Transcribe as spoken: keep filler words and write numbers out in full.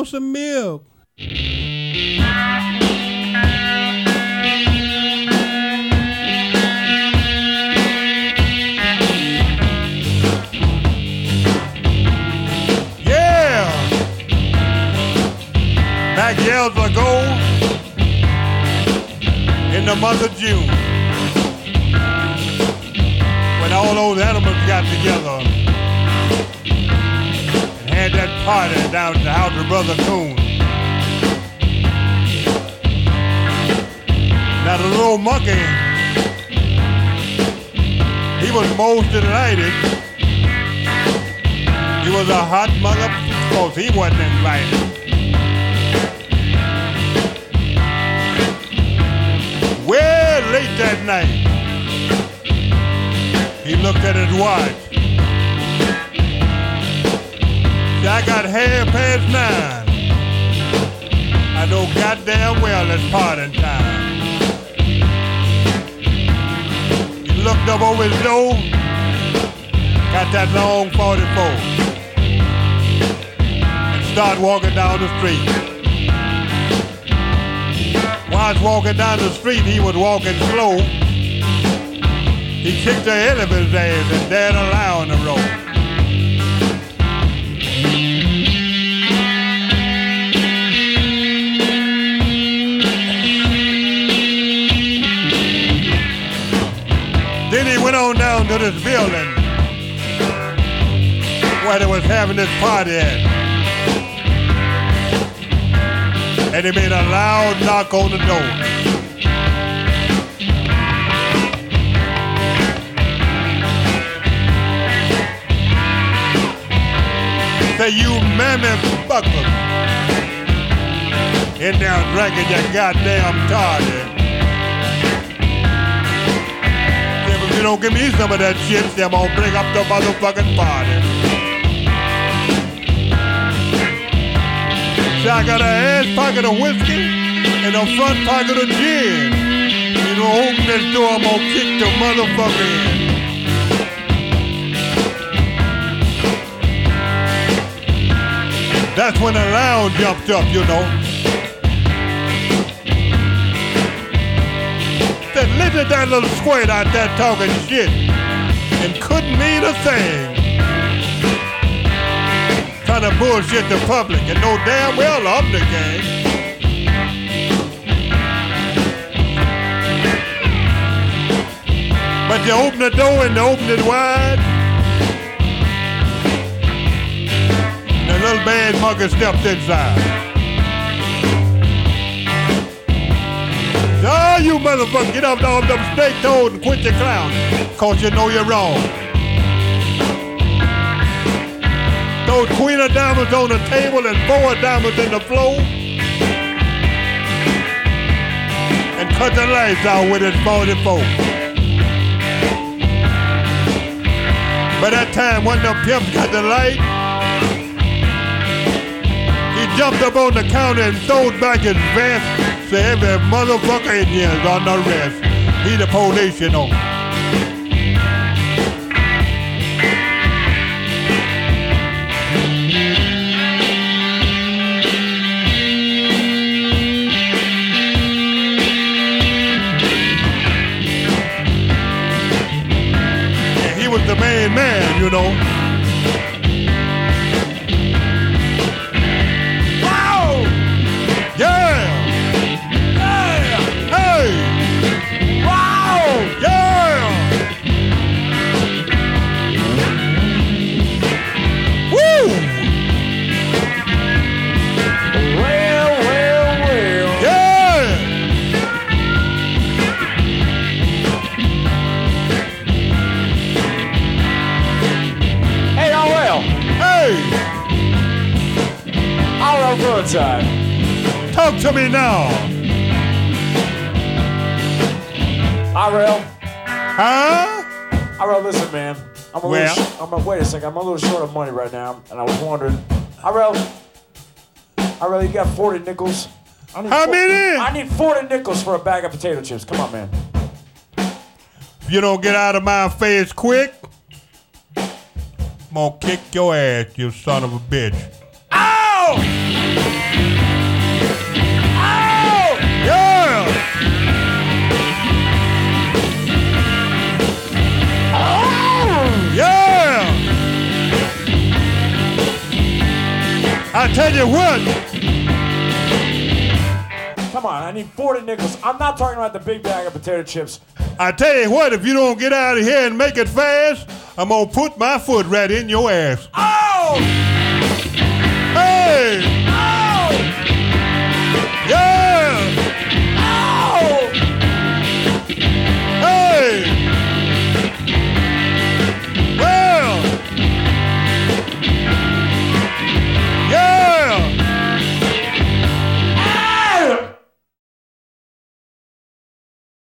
want some milk. Yeah! Back years ago, in the month of June, when all those animals got together and had that party down at the house of Brother Coon. Now the little monkey, he was most delighted. He was a hot mother, because he wasn't invited. Well, late that night, he looked at his watch. See, I got half past nine. I know goddamn well it's party time. He looked up over his door, got that long forty-four, and started walking down the street. While I was walking down the street, he was walking slow. He kicked the head of his ass and dared a lie on the road. Then he went on down to this building where they was having this party at. And he made a loud knock on the door. Say, you mammy fuckers in there drinking your goddamn toddy. Say, if you don't give me some of that shit, then I'm gonna bring up the motherfucking party. See, I got an ass pocket of whiskey and a front pocket of gin. You know, open this door, I'm gonna kick the motherfucker in. That's when the lounge jumped up, you know. Said, listen to that little squirt out there talking shit and couldn't mean a thing. Trying to bullshit the public and know damn well I'm the gang. But you open the door and you open it wide. The little bad monkey stepped inside. Oh, you motherfucker, get up off them snake toes and quit your clowning, cause you know you're wrong. Those queen of diamonds on the table and four diamonds in the floor. And cut the lights out with his forty-four. By that time, when the pimps got the light, he jumped up on the counter and throwed back his vest. So every motherfucker in here is on the rest. He the police, you know. And he was the main man, you know. Time. Talk to me now. Irel. Huh? Irel, listen, man. I'm a well. little sh- I'm a, wait a second. I'm a little short of money right now, and I was wondering, Irel. Irel, you got forty nickels? I need How fo- many? I need forty nickels for a bag of potato chips. Come on, man. If you don't get out of my face quick, I'm gonna kick your ass, you son of a bitch. Ow! I tell you what. Come on, I need forty nickels. I'm not talking about the big bag of potato chips. I tell you what, if you don't get out of here and make it fast, I'm gonna put my foot right in your ass. Oh!